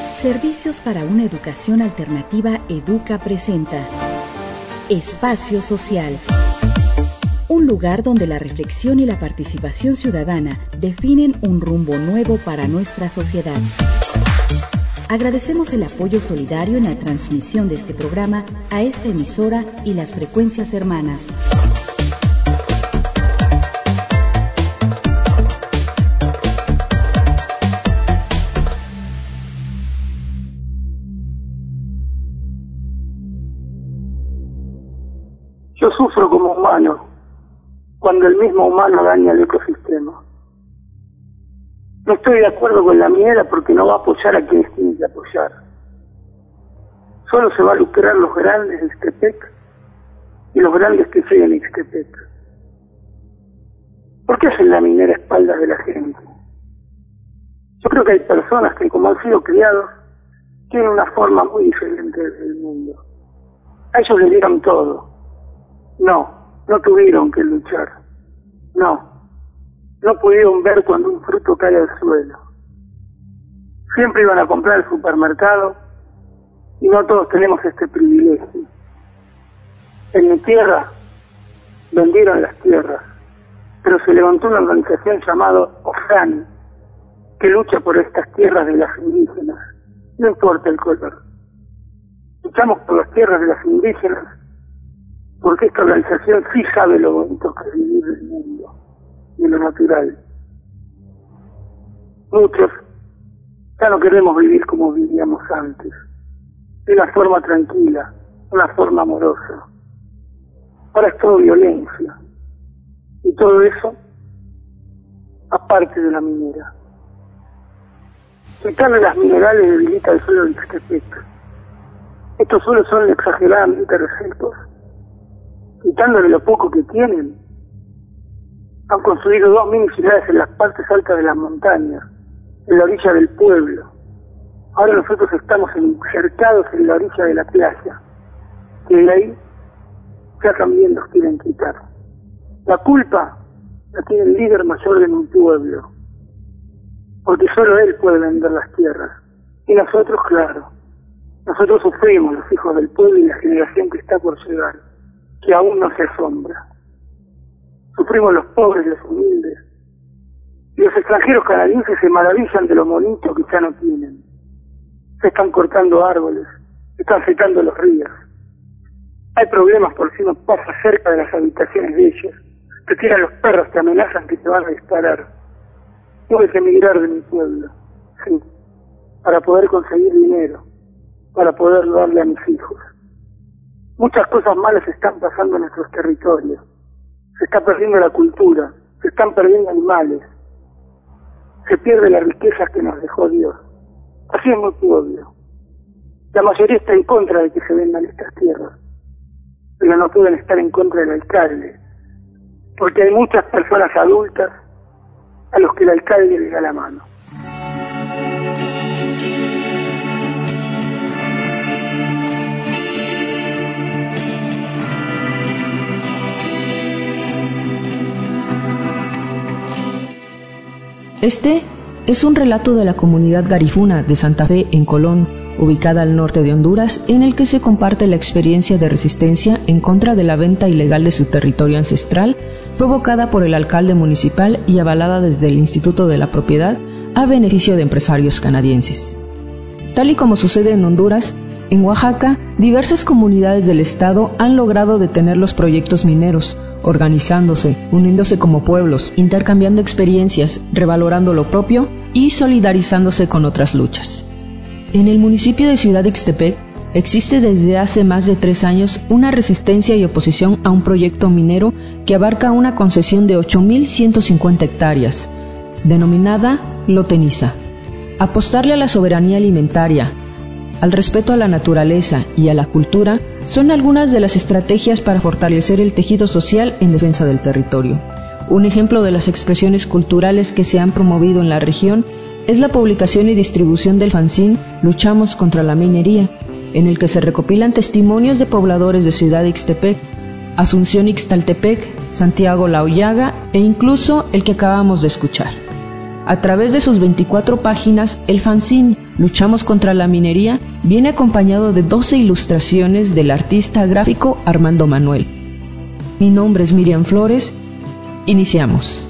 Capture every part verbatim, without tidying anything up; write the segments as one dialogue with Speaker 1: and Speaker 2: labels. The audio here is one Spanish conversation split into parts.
Speaker 1: Servicios para una educación alternativa Educa presenta Espacio Social. Un lugar donde la reflexión y la participación ciudadana definen un rumbo nuevo para nuestra sociedad. Agradecemos el apoyo solidario en la transmisión de este programa a esta emisora y las frecuencias hermanas.
Speaker 2: Yo sufro como humano cuando el mismo humano daña el ecosistema. No estoy de acuerdo con la minera porque no va a apoyar a quienes tienen que apoyar. Solo se va a lucrar los grandes de Ixtepec y los grandes que siguen Ixtepec. ¿Por qué hacen la minera a espaldas de la gente? Yo creo que hay personas que, como han sido criados, tienen una forma muy diferente del mundo. A ellos les dieron todo. No, no tuvieron que luchar. No, no pudieron ver cuando un fruto cae al suelo. Siempre iban a comprar al supermercado y no todos tenemos este privilegio. En mi tierra vendieron las tierras, pero se levantó una organización llamada OFRAN que lucha por estas tierras de las indígenas. No importa el color. Luchamos por las tierras de las indígenas porque esta organización sí sabe lo bonito que es vivir del mundo, de lo natural. Muchos ya no queremos vivir como vivíamos antes, de una forma tranquila, una forma amorosa. Ahora es todo violencia, y todo eso aparte de la minera. Quitarle las minerales debilita el suelo de Ixtepec. Estos suelos son exageradamente resecos. Quitándole lo poco que tienen, han construido dos mini ciudades en las partes altas de las montañas, en la orilla del pueblo. Ahora nosotros estamos cercados en la orilla de la playa, que de ahí ya también nos quieren quitar. La culpa la tiene el líder mayor de mi pueblo, porque solo él puede vender las tierras. Y nosotros, claro, nosotros sufrimos, los hijos del pueblo y la generación que está por llegar, que aún no se asombra. Sufrimos los pobres, los humildes, y los extranjeros canadienses se maravillan de lo bonito que ya no tienen. Se están cortando árboles, se están secando los ríos. Hay problemas por si uno pasa cerca de las habitaciones de ellos, te tiran los perros, te amenazan que te van a disparar. Tuve que emigrar de mi pueblo, sí, para poder conseguir dinero, para poder darle a mis hijos. Muchas cosas malas están pasando en nuestros territorios. Se está perdiendo la cultura, se están perdiendo animales, se pierde la riqueza que nos dejó Dios. Así es muy pueblo. La mayoría está en contra de que se vendan estas tierras, pero no pueden estar en contra del alcalde, porque hay muchas personas adultas a los que el alcalde le da la mano.
Speaker 3: Este es un relato de la comunidad garifuna de Santa Fe en Colón, ubicada al norte de Honduras, en el que se comparte la experiencia de resistencia en contra de la venta ilegal de su territorio ancestral, provocada por el alcalde municipal y avalada desde el Instituto de la Propiedad a beneficio de empresarios canadienses. Tal y como sucede en Honduras, en Oaxaca, diversas comunidades del estado han logrado detener los proyectos mineros, organizándose, uniéndose como pueblos, intercambiando experiencias, revalorando lo propio y solidarizándose con otras luchas. En el municipio de Ciudad Ixtepec existe desde hace más de tres años una resistencia y oposición a un proyecto minero que abarca una concesión de ocho mil ciento cincuenta hectáreas, denominada Loteniza. Apostarle a la soberanía alimentaria, al respeto a la naturaleza y a la cultura son algunas de las estrategias para fortalecer el tejido social en defensa del territorio. Un ejemplo de las expresiones culturales que se han promovido en la región es la publicación y distribución del fanzine Luchamos contra la minería, en el que se recopilan testimonios de pobladores de Ciudad Ixtepec, Asunción Ixtaltepec, Santiago La Hoyaga e incluso el que acabamos de escuchar. A través de sus veinticuatro páginas, el fanzine Luchamos contra la minería viene acompañado de doce ilustraciones del artista gráfico Armando Manuel. Mi nombre es Miriam Flores. Iniciamos.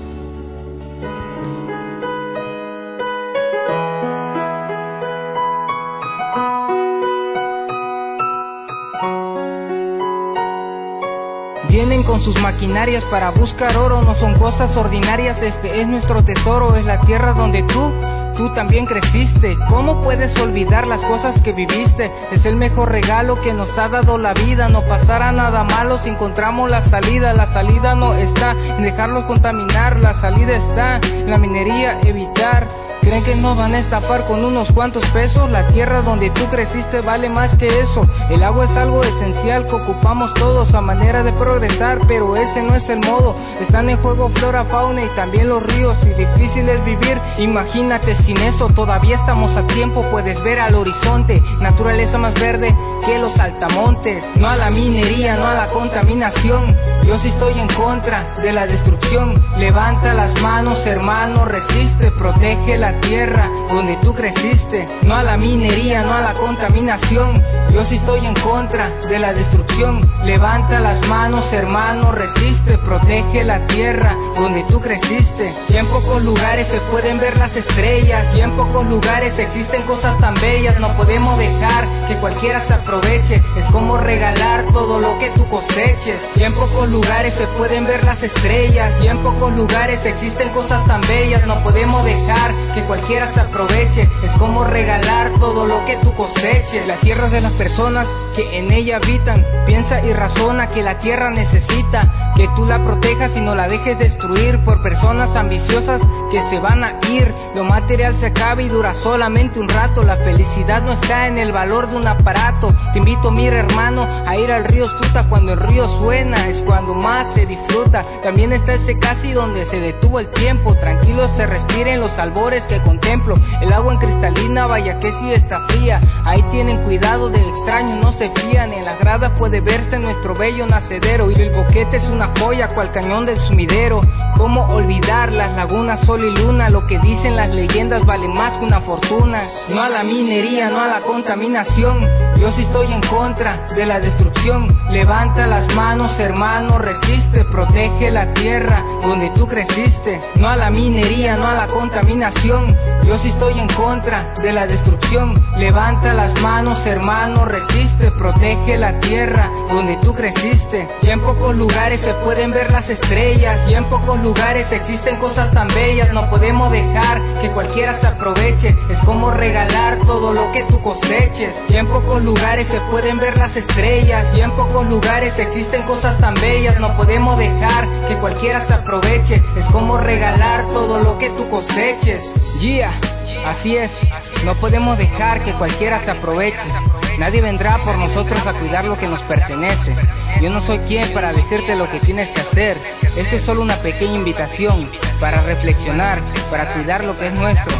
Speaker 4: Vienen con sus maquinarias para buscar oro, no son cosas ordinarias, este es nuestro tesoro, es la tierra donde tú, tú también creciste. ¿Cómo puedes olvidar las cosas que viviste? Es el mejor regalo que nos ha dado la vida, no pasará nada malo si encontramos la salida. La salida no está en dejarlos contaminar, la salida está en la minería, evitar. ¿Creen que nos van a estafar con unos cuantos pesos? La tierra donde tú creciste vale más que eso. El agua es algo esencial que ocupamos todos a manera de progresar, pero ese no es el modo. Están en juego flora, fauna y también los ríos, y difícil es vivir. Imagínate sin eso, todavía estamos a tiempo. Puedes ver al horizonte, naturaleza más verde que los altamontes. No a la minería, no a la contaminación. Yo sí estoy en contra de la destrucción. Levanta las manos, hermano, resiste, protege la tierra donde tú creciste. No a la minería, no a la contaminación. Yo sí estoy en contra de la destrucción. Levanta las manos, hermano, resiste, protege la tierra donde tú creciste. Y en pocos lugares se pueden ver las estrellas, y en pocos lugares existen cosas tan bellas. No podemos dejar que cualquiera se aproveche, es como regalar todo lo que tú coseches. Y en pocos lugares se pueden ver las estrellas, y en pocos lugares existen cosas tan bellas. No podemos dejar que cualquiera se aproveche, es como regalar todo lo que tú coseches. La tierra es de las personas que en ella habitan. Piensa y razona que la tierra necesita que tú la protejas y no la dejes destruir por personas ambiciosas que se van a ir. Lo material se acaba y dura solamente un rato. La felicidad no está en el valor de un aparato. Te invito, mira hermano, a ir al río Estuta. Cuando el río suena es cuando más se disfruta. También está ese casi donde se detuvo el tiempo. Tranquilo se respira en los albores que contemplo. El agua en cristalina, vaya que sí está fría. Ahí tienen cuidado de extraños, no se fían. En las gradas puede verse nuestro bello nacedero, y el boquete es una joya cual cañón del sumidero. ¿Cómo olvidar las lagunas, sol y luna? Lo que dicen las leyendas vale más que una fortuna. No a la minería, no a la contaminación. Yo sí estoy en contra de la destrucción. Levanta las manos, hermano, resiste, protege la tierra donde tú creciste. No a la minería, no a la contaminación. Yo sí estoy en contra de la destrucción. Levanta las manos, hermano, resiste, protege la tierra donde tú creciste. Y en pocos lugares se pueden ver las estrellas, y en pocos lugares existen cosas tan bellas. No podemos dejar que cualquiera se aproveche, es como regalar todo lo que tú coseches. Y en pocos lugares se pueden ver las estrellas, y en pocos lugares existen cosas tan bellas. No podemos dejar que cualquiera se aproveche, es como regalar todo lo que tú coseches. Yeah, así es, no podemos dejar que cualquiera se aproveche. Nadie vendrá por nosotros a cuidar lo que nos pertenece. Yo no soy quien para decirte lo que tienes que hacer. Esto es solo una pequeña invitación para reflexionar, para cuidar lo que es nuestro.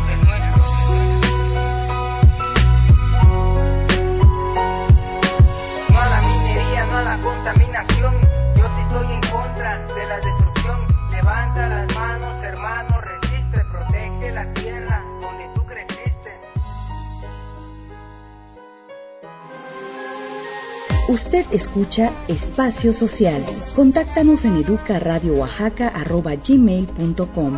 Speaker 4: No a la minería, no a la contaminación. Yo sí estoy en contra de la destrucción. Levanta las manos, hermano, resiste, protege la tierra donde tú creciste.
Speaker 1: Usted escucha Espacio Social. Contáctanos en educaradioaxaca arroba gmail punto com.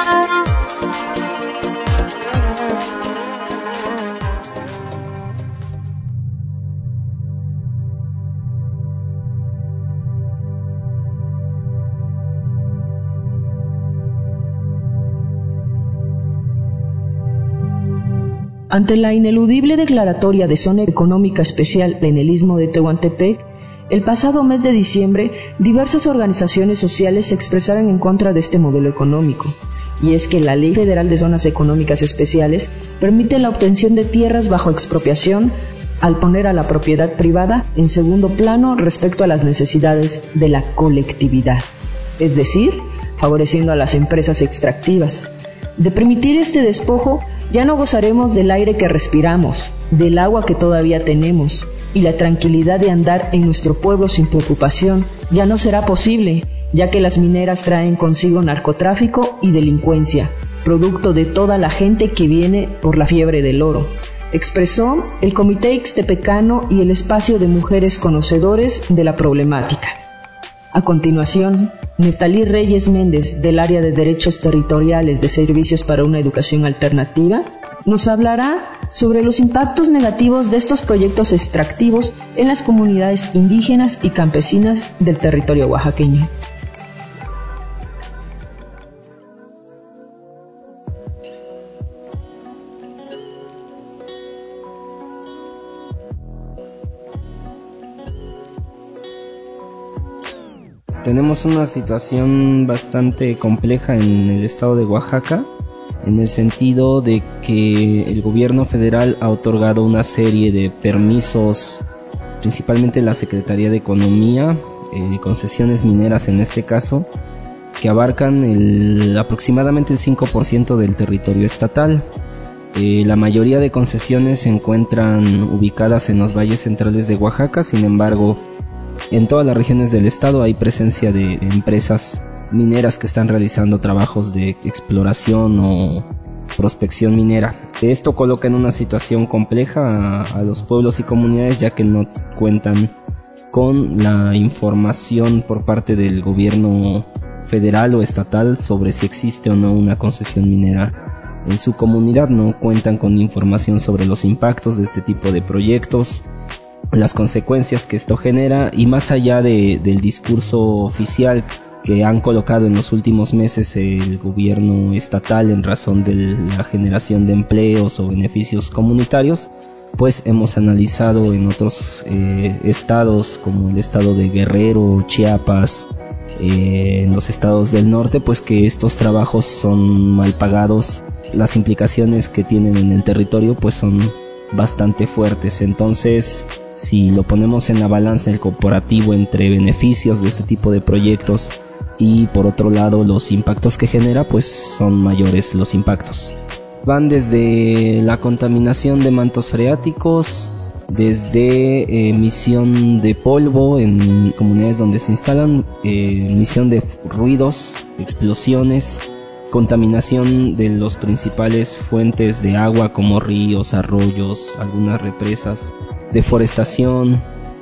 Speaker 3: Ante la ineludible declaratoria de zona económica especial en el Istmo de Tehuantepec, el pasado mes de diciembre, diversas organizaciones sociales se expresaron en contra de este modelo económico. Y es que la Ley Federal de Zonas Económicas Especiales permite la obtención de tierras bajo expropiación al poner a la propiedad privada en segundo plano respecto a las necesidades de la colectividad, es decir, favoreciendo a las empresas extractivas. De permitir este despojo, ya no gozaremos del aire que respiramos, del agua que todavía tenemos, y la tranquilidad de andar en nuestro pueblo sin preocupación ya no será posible, ya que las mineras traen consigo narcotráfico y delincuencia, producto de toda la gente que viene por la fiebre del oro. expresó el Comité Ixtepecano y el Espacio de Mujeres Conocedores de la Problemática. A continuación, Neftalí Reyes Méndez, del Área de Derechos Territoriales de Servicios para una Educación Alternativa, nos hablará sobre los impactos negativos de estos proyectos extractivos en las comunidades indígenas y campesinas del territorio oaxaqueño.
Speaker 5: Tenemos una situación bastante compleja en el estado de Oaxaca, en el sentido de que el gobierno federal ha otorgado una serie de permisos, principalmente la Secretaría de Economía, eh, concesiones mineras en este caso, que abarcan el, aproximadamente el cinco por ciento del territorio estatal. Eh, la mayoría de concesiones se encuentran ubicadas en los valles centrales de Oaxaca, sin embargo, en todas las regiones del estado hay presencia de empresas mineras que están realizando trabajos de exploración o prospección minera. Esto coloca en una situación compleja a, a los pueblos y comunidades, ya que no cuentan con la información por parte del gobierno federal o estatal sobre si existe o no una concesión minera en su comunidad. No cuentan con información sobre los impactos de este tipo de proyectos, las consecuencias que esto genera, y más allá de, del discurso oficial que han colocado en los últimos meses el gobierno estatal en razón de la generación de empleos o beneficios comunitarios, pues hemos analizado en otros eh, estados como el estado de Guerrero, Chiapas, eh, en los estados del norte, pues que estos trabajos son mal pagados. Las implicaciones que tienen en el territorio pues son bastante fuertes. Entonces, si lo ponemos en la balanza el comparativo entre beneficios de este tipo de proyectos y por otro lado los impactos que genera, pues son mayores los impactos. Van desde la contaminación de mantos freáticos, desde emisión de polvo en comunidades donde se instalan, eh, emisión de ruidos, explosiones, contaminación de los principales fuentes de agua como ríos, arroyos, algunas represas, deforestación,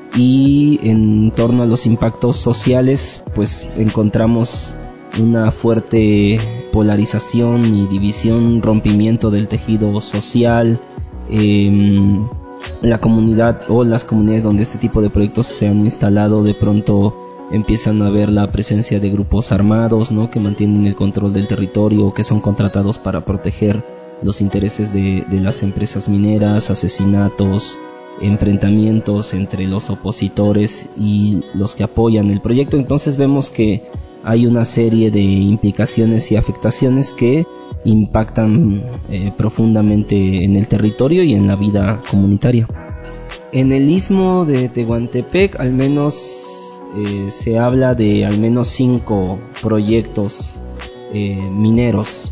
Speaker 5: y en torno a los impactos sociales pues encontramos una fuerte polarización y división, rompimiento del tejido social. Eh, la comunidad o las comunidades donde este tipo de proyectos se han instalado, de pronto empiezan a ver la presencia de grupos armados, ¿no?, que mantienen el control del territorio, que son contratados para proteger los intereses de, de las empresas mineras, asesinatos, enfrentamientos entre los opositores y los que apoyan el proyecto. Entonces vemos que hay una serie de implicaciones y afectaciones que impactan eh, profundamente en el territorio y en la vida comunitaria. En el istmo de Tehuantepec al menos eh, se habla de al menos cinco proyectos eh, mineros,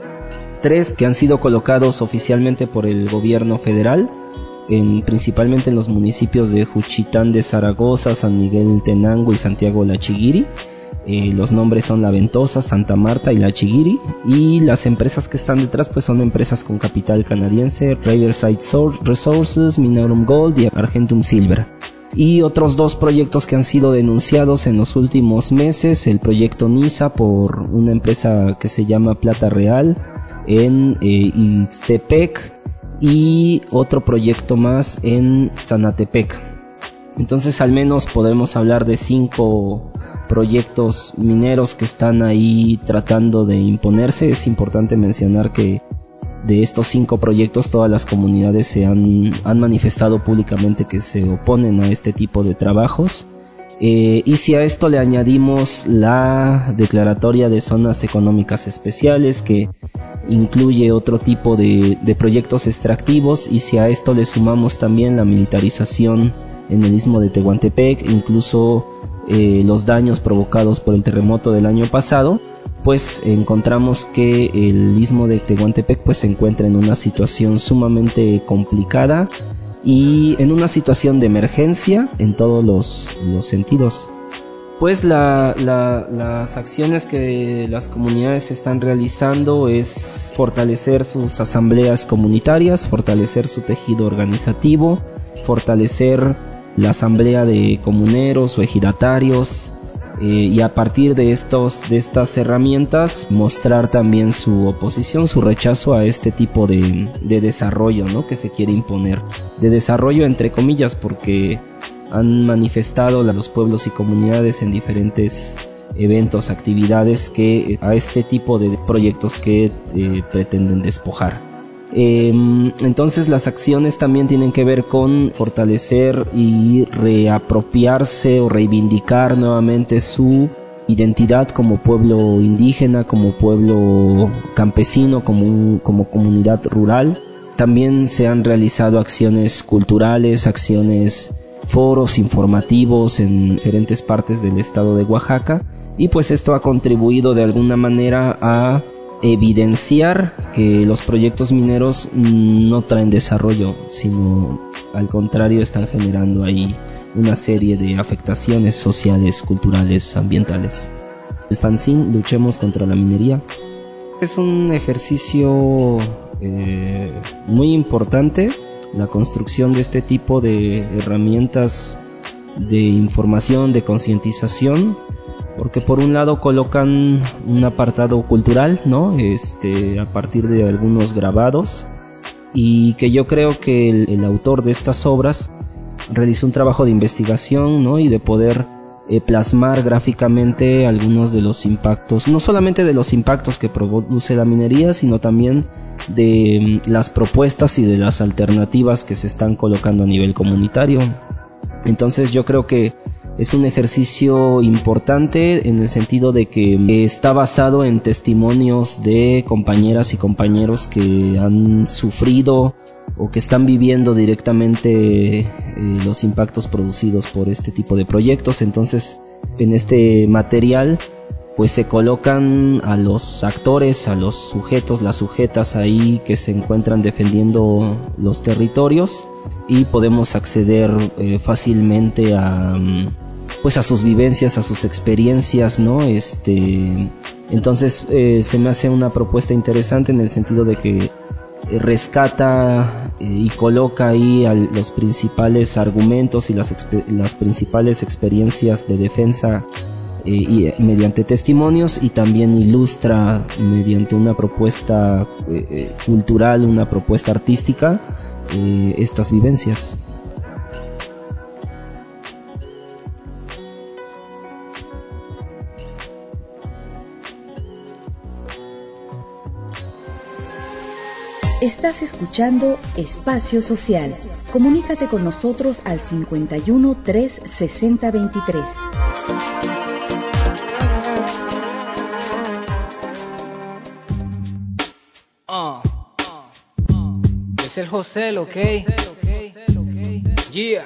Speaker 5: tres que han sido colocados oficialmente por el gobierno federal, en, principalmente en los municipios de Juchitán de Zaragoza, San Miguel Tenango y Santiago La Chiguiri. Eh, los nombres son La Ventosa, Santa Marta y La Chiguiri, y las empresas que están detrás pues son empresas con capital canadiense: Riverside Resources, Minerum Gold y Argentum Silver. Y otros dos proyectos que han sido denunciados en los últimos meses: el proyecto NISA por una empresa que se llama Plata Real en eh, Ixtepec, y otro proyecto más en Zanatepec. Entonces al menos podemos hablar de cinco proyectos mineros que están ahí tratando de imponerse. Es importante mencionar que de estos cinco proyectos todas las comunidades se han, han manifestado públicamente que se oponen a este tipo de trabajos. Eh, y si a esto le añadimos la declaratoria de zonas económicas especiales, que incluye otro tipo de, de proyectos extractivos, y si a esto le sumamos también la militarización en el istmo de Tehuantepec, incluso eh, los daños provocados por el terremoto del año pasado, pues encontramos que el istmo de Tehuantepec pues se encuentra en una situación sumamente complicada y en una situación de emergencia en todos los, los sentidos. Pues la, la, las acciones que las comunidades están realizando es fortalecer sus asambleas comunitarias, fortalecer su tejido organizativo, fortalecer la asamblea de comuneros o ejidatarios, eh, y a partir de, estos, de estas herramientas mostrar también su oposición, su rechazo a este tipo de, de desarrollo, ¿no?, que se quiere imponer. De desarrollo entre comillas, porque han manifestado a los pueblos y comunidades en diferentes eventos, actividades que a este tipo de proyectos que eh, pretenden despojar. Eh, entonces las acciones también tienen que ver con fortalecer y reapropiarse o reivindicar nuevamente su identidad como pueblo indígena, como pueblo campesino, como, un, como comunidad rural. También se han realizado acciones culturales, acciones, foros informativos en diferentes partes del estado de Oaxaca, y pues esto ha contribuido de alguna manera a evidenciar que los proyectos mineros no traen desarrollo, sino al contrario están generando ahí una serie de afectaciones sociales, culturales, ambientales. El fanzine Luchemos contra la minería es un ejercicio eh, muy importante, la construcción de este tipo de herramientas de información, de concientización, porque por un lado colocan un apartado cultural, ¿no?, este, a partir de algunos grabados, y que yo creo que el, el autor de estas obras realizó un trabajo de investigación, ¿no?, y de poder eh, plasmar gráficamente algunos de los impactos, no solamente de los impactos que produce la minería, sino también de mm, las propuestas y de las alternativas que se están colocando a nivel comunitario. Entonces yo creo que es un ejercicio importante en el sentido de que está basado en testimonios de compañeras y compañeros que han sufrido o que están viviendo directamente eh, los impactos producidos por este tipo de proyectos. Entonces, en este material pues se colocan a los actores, a los sujetos, las sujetas ahí que se encuentran defendiendo los territorios, y podemos acceder eh, fácilmente a pues a sus vivencias, a sus experiencias, ¿no? Este, entonces eh, se me hace una propuesta interesante en el sentido de que eh, rescata eh, y coloca ahí a los principales argumentos y las, las principales experiencias de defensa eh, y, mediante testimonios, y también ilustra mediante una propuesta eh, eh, cultural, una propuesta artística, eh, estas vivencias.
Speaker 1: Estás escuchando Espacio Social. Comunícate con nosotros al cincuenta y uno, tres sesenta, veintitrés.
Speaker 4: Uh, es el José, ¿ok? Yeah.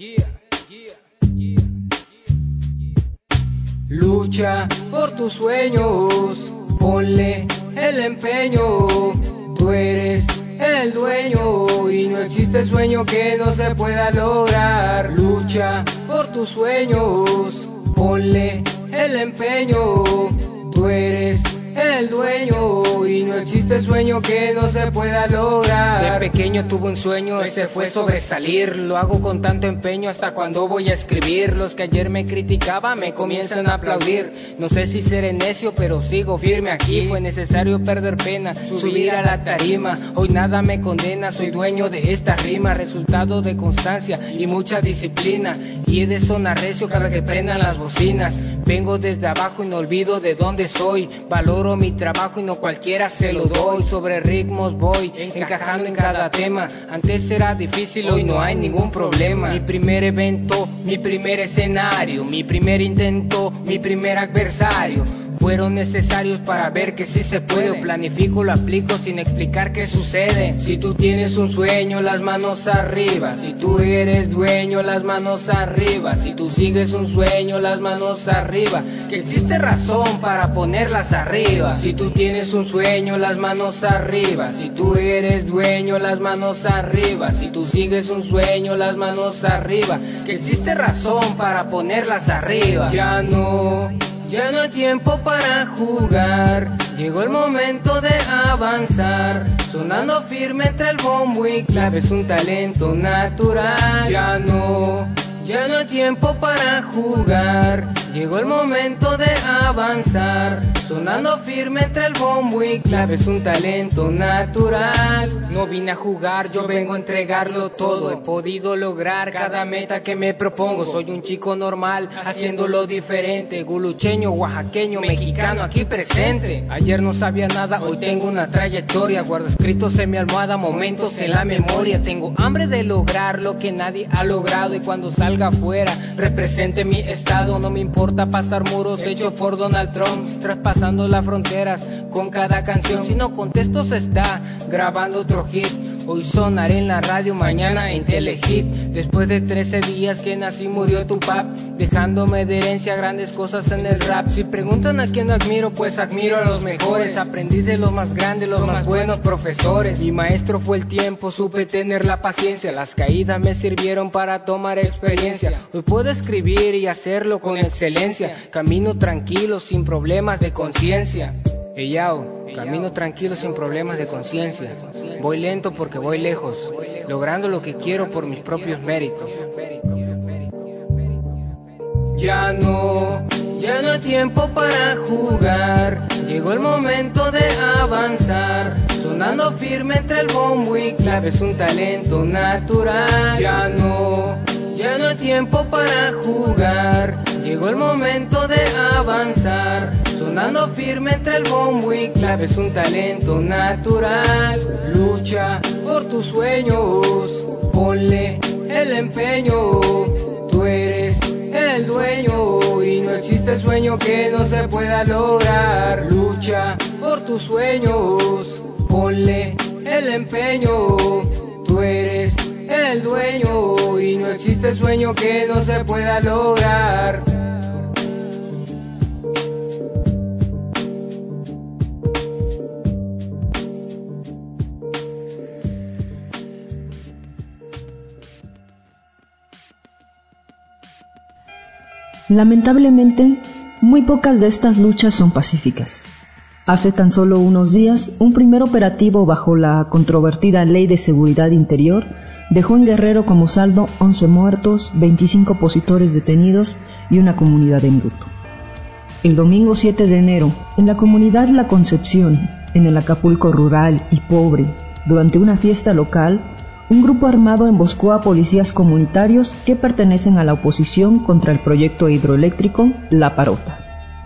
Speaker 4: Lucha por tus sueños, ponle el empeño. Tú eres el dueño y no existe sueño que no se pueda lograr. Lucha por tus sueños, ponle el empeño. Tú eres el dueño y no existe sueño que no se pueda lograr. De pequeño tuve un sueño, ese fue sobresalir. Lo hago con tanto empeño hasta cuando voy a escribir. Los que ayer me criticaban me comienzan a aplaudir. No sé si seré necio, pero sigo firme aquí. Fue necesario perder pena, subir a la tarima. Hoy nada me condena, soy dueño de esta rima. Resultado de constancia y mucha disciplina. Y he de sonar recio cada que prendan las bocinas. Vengo desde abajo y no olvido de dónde soy. Valoro mi trabajo y no cualquiera se lo doy. Sobre ritmos voy encajando en cada tema. Antes era difícil, hoy no hay ningún problema. Mi primer evento, mi primer escenario, mi primer intento, mi primer adversario. fueron necesarios para ver que sí se puede. Planifico, lo aplico sin explicar qué sucede. Si tú tienes un sueño, las manos arriba. Si tú eres dueño, las manos arriba. Si tú sigues un sueño, las manos arriba. Que existe razón para ponerlas arriba. Si tú tienes un sueño, las manos arriba. Si tú eres dueño, las manos arriba. Si tú sigues un sueño, las manos arriba. Que existe razón para ponerlas arriba. Ya no, ya no hay tiempo para jugar. Llegó el momento de avanzar. Sonando firme entre el bombo y clave, es un talento natural. Ya no, ya no hay tiempo para jugar. Llegó el momento de avanzar. Sonando firme entre el bombo y clave, es un talento natural. No vine a jugar, yo vengo a entregarlo todo. He podido lograr cada meta que me propongo. Soy un chico normal, haciéndolo diferente. Gulucheño, oaxaqueño, mexicano aquí presente. Ayer no sabía nada, hoy tengo una trayectoria. Guardo escritos en mi almohada, momentos en la memoria. Tengo hambre de lograr lo que nadie ha logrado. Y cuando salga afuera, represente mi estado. No me importa pasar muros hechos por Donald Trump, traspasando las fronteras con cada canción. Si no contesto se está grabando otro hit. Hoy sonaré en la radio, mañana en Telehit. Después de trece días que nací murió Tupac, dejándome de herencia grandes cosas en el rap. Si preguntan a quién admiro, pues admiro a los mejores. Aprendí de los más grandes, los más buenos profesores. Mi maestro fue el tiempo, supe tener la paciencia. Las caídas me sirvieron para tomar experiencia. Hoy puedo escribir y hacerlo con excelencia. Camino tranquilo, sin problemas de conciencia. Hey, yao, camino tranquilo sin problemas de conciencia. Voy lento porque voy lejos, logrando lo que quiero por mis propios méritos. Ya no, ya no hay tiempo para jugar. Llegó el momento de avanzar. Sonando firme entre el bombo y clave, es un talento natural. Ya no, ya no hay tiempo para jugar. Llegó el momento de avanzar. Sonando firme entre el bombo y clave, es un talento natural. Lucha por tus sueños, ponle el empeño. Tú eres el dueño y no existe sueño que no se pueda lograr. Lucha por tus sueños, ponle el empeño. Tú eres el dueño y no existe sueño que no se pueda lograr.
Speaker 3: Lamentablemente, muy pocas de estas luchas son pacíficas. Hace tan solo unos días, un primer operativo bajo la controvertida Ley de Seguridad Interior dejó en Guerrero como saldo once muertos, veinticinco opositores detenidos y una comunidad en luto. El domingo siete de enero, en la comunidad La Concepción, en el Acapulco rural y pobre, durante una fiesta local, un grupo armado emboscó a policías comunitarios que pertenecen a la oposición contra el proyecto hidroeléctrico La Parota.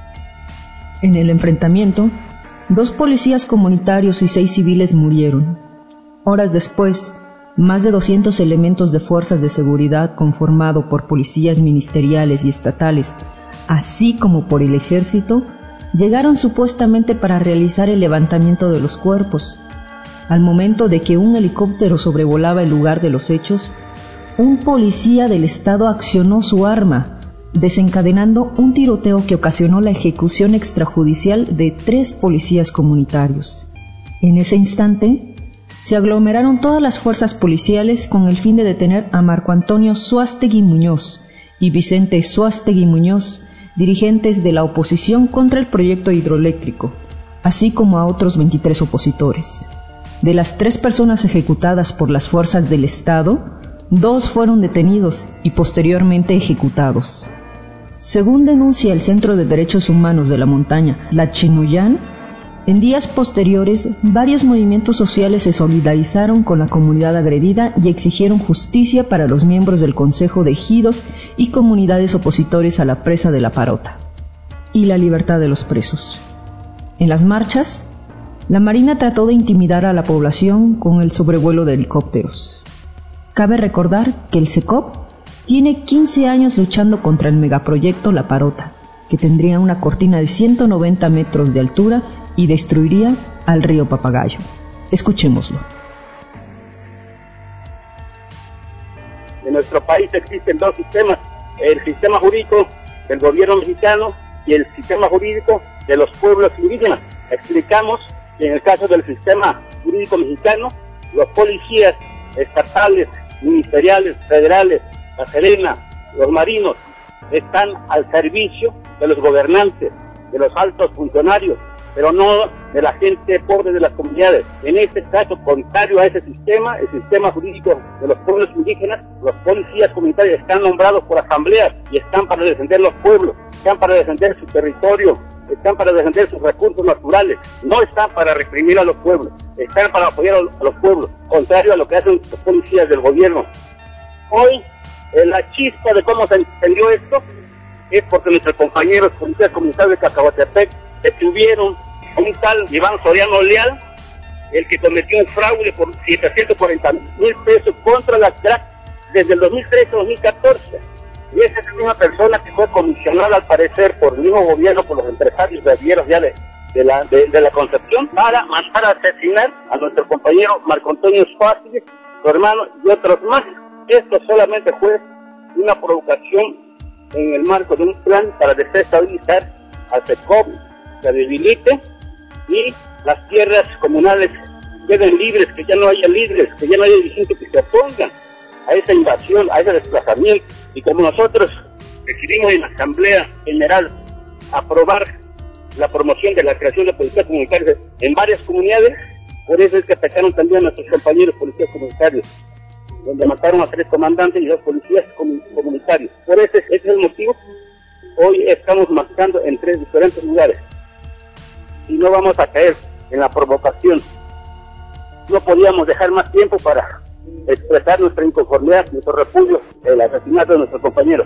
Speaker 3: En el enfrentamiento, dos policías comunitarios y seis civiles murieron. Horas después, más de doscientos elementos de fuerzas de seguridad conformado por policías ministeriales y estatales, así como por el ejército, llegaron supuestamente para realizar el levantamiento de los cuerpos. Al momento de que un helicóptero sobrevolaba el lugar de los hechos, un policía del estado accionó su arma, desencadenando un tiroteo que ocasionó la ejecución extrajudicial de tres policías comunitarios. En ese instante, se aglomeraron todas las fuerzas policiales con el fin de detener a Marco Antonio Suástegui Muñoz y Vicente Suástegui Muñoz, dirigentes de la oposición contra el proyecto hidroeléctrico, así como a otros veintitrés opositores. De las tres personas ejecutadas por las fuerzas del Estado, dos fueron detenidos y posteriormente ejecutados. Según denuncia el Centro de Derechos Humanos de la Montaña, La Chinoyán, en días posteriores, varios movimientos sociales se solidarizaron con la comunidad agredida y exigieron justicia para los miembros del Consejo de Ejidos y comunidades opositores a la presa de La Parota, y la libertad de los presos. En las marchas, la Marina trató de intimidar a la población con el sobrevuelo de helicópteros. Cabe recordar que el SECOP tiene quince años luchando contra el megaproyecto La Parota que tendría una cortina de ciento noventa metros de altura y destruiría al río Papagayo. Escuchémoslo.
Speaker 6: En nuestro país existen dos sistemas, el sistema jurídico del gobierno mexicano y el sistema jurídico de los pueblos indígenas. Explicamos que en el caso del sistema jurídico mexicano, los policías estatales, ministeriales, federales, la Serena, los marinos, están al servicio de los gobernantes, de los altos funcionarios, pero no de la gente pobre de las comunidades. En este caso, contrario a ese sistema, el sistema jurídico de los pueblos indígenas, los policías comunitarios están nombrados por asambleas y están para defender los pueblos, están para defender su territorio, están para defender sus recursos naturales, no están para reprimir a los pueblos, están para apoyar a los pueblos, contrario a lo que hacen los policías del gobierno. Hoy, en la chispa de cómo se entendió esto, es porque nuestros compañeros policías comunitarios de Cacahuatepec detuvieron a un tal Iván Soriano Leal, el que cometió un fraude por setecientos cuarenta mil pesos contra la C R A C desde el dos mil trece a dos mil catorce. Y esa es una persona que fue comisionada al parecer por el mismo gobierno, por los empresarios guerrilleros ya de, de, la, de, de la Concepción, para matar a asesinar a nuestro compañero Marco Antonio Suárez, su hermano y otros más. Esto solamente fue una provocación en el marco de un plan para desestabilizar al SECOP, se debilite y las tierras comunales queden libres, que ya no haya líderes, que ya no haya dirigentes que se opongan a esa invasión, a ese desplazamiento. Y como nosotros decidimos en la Asamblea General aprobar la promoción de la creación de policías comunitarias en varias comunidades, por eso es que atacaron también a nuestros compañeros policías comunitarios, donde mataron a tres comandantes y dos policías comunitarios. Por ese, ese es el motivo. Hoy estamos marchando en tres diferentes lugares y no vamos a caer en la provocación. No podíamos dejar más tiempo para expresar nuestra inconformidad, nuestro repudio del asesinato de nuestros compañeros.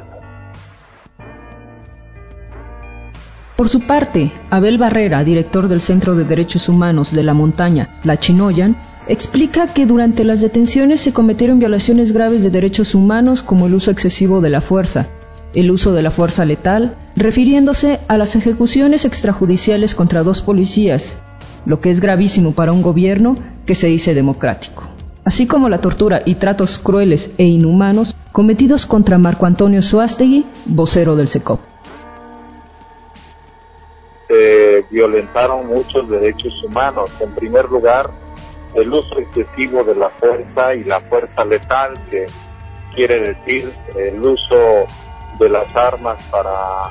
Speaker 3: Por su parte, Abel Barrera, director del Centro de Derechos Humanos de la Montaña, La Chinoyan, explica que durante las detenciones se cometieron violaciones graves de derechos humanos como el uso excesivo de la fuerza, el uso de la fuerza letal, refiriéndose a las ejecuciones extrajudiciales contra dos policías, lo que es gravísimo para un gobierno que se dice democrático, así como la tortura y tratos crueles e inhumanos cometidos contra Marco Antonio Suástegui, vocero del SECOP.
Speaker 7: Se violentaron muchos derechos humanos. En primer lugar, el uso excesivo de la fuerza y la fuerza letal, que quiere decir el uso de las armas para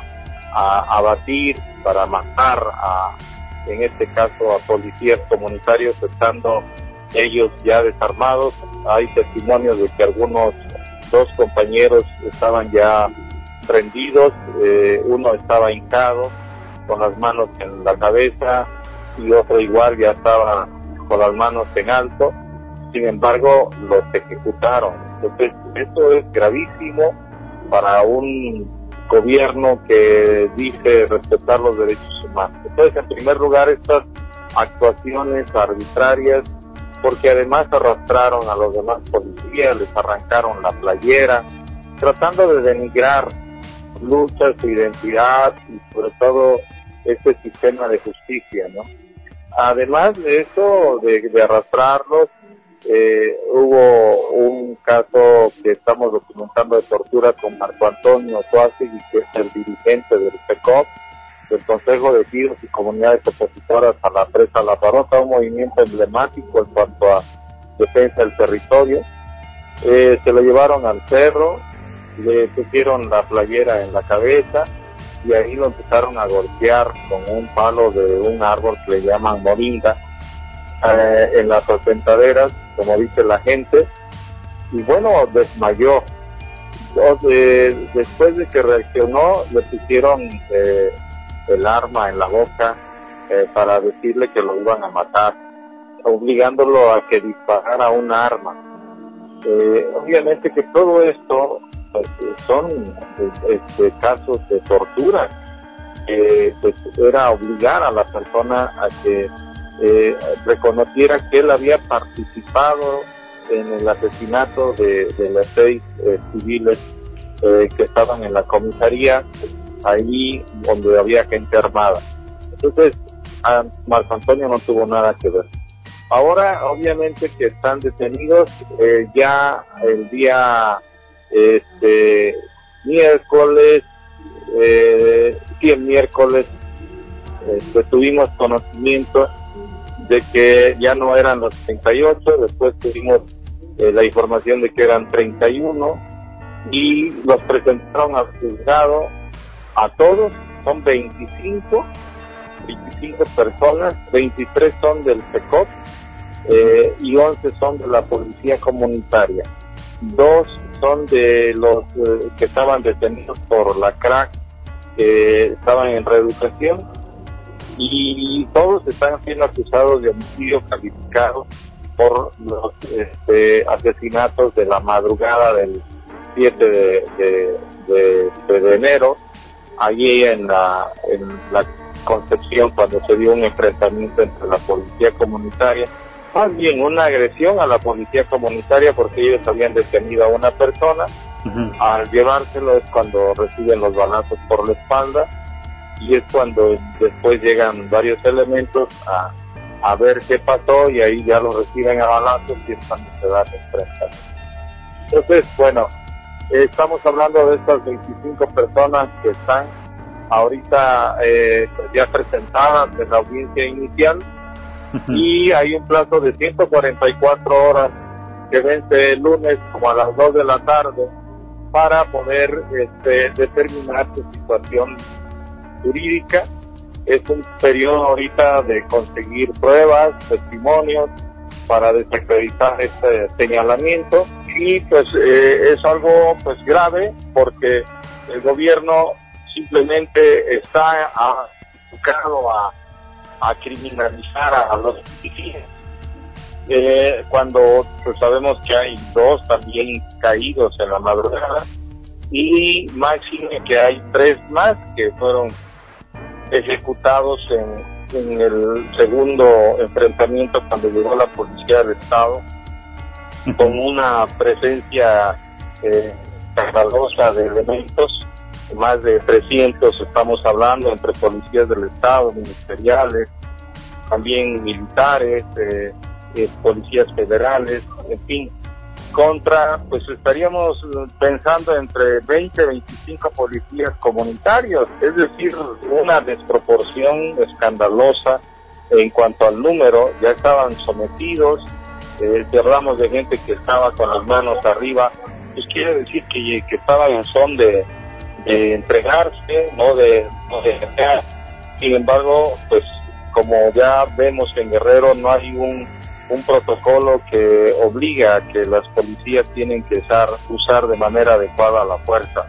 Speaker 7: a, abatir, para matar a, en este caso, a policías comunitarios estando ellos ya desarmados. Hay testimonios de que algunos dos compañeros estaban ya rendidos, eh, uno estaba hincado con las manos en la cabeza y otro igual ya estaba con las manos en alto. Sin embargo, los ejecutaron. Entonces, esto es gravísimo para un gobierno que dice respetar los derechos humanos. Entonces, en primer lugar, estas actuaciones arbitrarias, porque además arrastraron a los demás policías, les arrancaron la playera, tratando de denigrar lucha, su identidad y sobre todo este sistema de justicia, ¿no? Además de eso, de, de arrastrarlos, eh, hubo un caso que estamos documentando de tortura con Marco Antonio Suástegui, que es el dirigente del SECOP, del Consejo de Ejidos y Comunidades Opositoras a la Presa La Parrota, un movimiento emblemático en cuanto a defensa del territorio. Eh, se lo llevaron al cerro, le pusieron la playera en la cabeza y ahí lo empezaron a golpear con un palo de un árbol que le llaman moringa, eh, en las asentaderas, como dice la gente, y bueno, desmayó. Entonces, después de que reaccionó, le pusieron eh, el arma en la boca eh, para decirle que lo iban a matar, obligándolo a que disparara un arma. Eh, obviamente que todo esto pues, son este, casos de tortura, eh, pues era obligar a la persona a que eh, reconociera que él había participado en el asesinato de, de los seis eh, civiles eh, que estaban en la comisaría, ahí donde había gente armada. Entonces, a Marco Antonio no tuvo nada que ver. Ahora, obviamente que están detenidos, eh, ya el día este miércoles, eh, sí, el miércoles, este, tuvimos conocimiento de que ya no eran los treinta y ocho, después tuvimos eh, la información de que eran treinta y uno, y los presentaron al juzgado a todos, son veinticinco personas, veintitrés son del P E C O P, eh, y once son de la policía comunitaria. Dos son de los eh, que estaban detenidos por la crack, que estaban en reeducación, y todos están siendo acusados de homicidio calificado por los este, asesinatos de la madrugada del siete de, de, de, de enero, allí en la, en la Concepción, cuando se dio un enfrentamiento entre la policía comunitaria, más bien una agresión a la policía comunitaria, porque ellos habían detenido a una persona. Uh-huh. Al llevárselo es cuando reciben los balazos por la espalda, y es cuando después llegan varios elementos a, a ver qué pasó, y ahí ya lo reciben a balazos y es cuando se da el enfrentamiento. Entonces, bueno, eh, estamos hablando de estas veinticinco personas que están ahorita eh, ya presentadas en la audiencia inicial, uh-huh. y hay un plazo de ciento cuarenta y cuatro horas que vence el lunes como a las dos de la tarde para poder este, determinar su situación jurídica. Es un periodo ahorita de conseguir pruebas, testimonios para desacreditar este señalamiento, y pues eh, es algo pues grave porque el gobierno simplemente está enfocado a, a criminalizar a, a los policías, eh, cuando pues sabemos que hay dos también caídos en la madrugada, y máximo que hay tres más que fueron ejecutados en, en el segundo enfrentamiento, cuando llegó la policía del Estado, uh-huh. con una presencia eh, escandalosa de elementos, más de trescientos estamos hablando, entre policías del Estado, ministeriales, también militares, eh, eh, policías federales, en fin, contra, pues estaríamos pensando entre veinte, veinticinco policías comunitarios, es decir, una desproporción escandalosa en cuanto al número. Ya estaban sometidos, eh, si hablamos de gente que estaba con las manos arriba, pues quiere decir que, que estaban en son de, de entregarse, no de, no de entregar. Sin embargo, pues como ya vemos en Guerrero, no hay un un protocolo que obliga a que las policías tienen que usar, usar de manera adecuada la fuerza.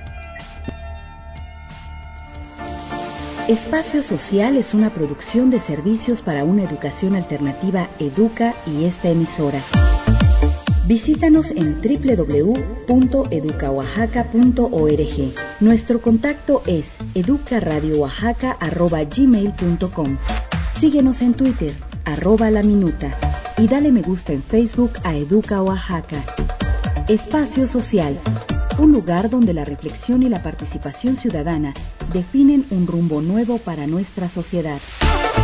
Speaker 1: Espacio Social es una producción de servicios para una educación alternativa Educa y esta emisora. Visítanos en doble u doble u doble u punto educa oaxaca punto org. Nuestro contacto es educaradioaxaca arroba gmail punto com. Síguenos en Twitter, arroba la minuta, y dale me gusta en Facebook a Educa Oaxaca. Espacio Social, un lugar donde la reflexión y la participación ciudadana definen un rumbo nuevo para nuestra sociedad.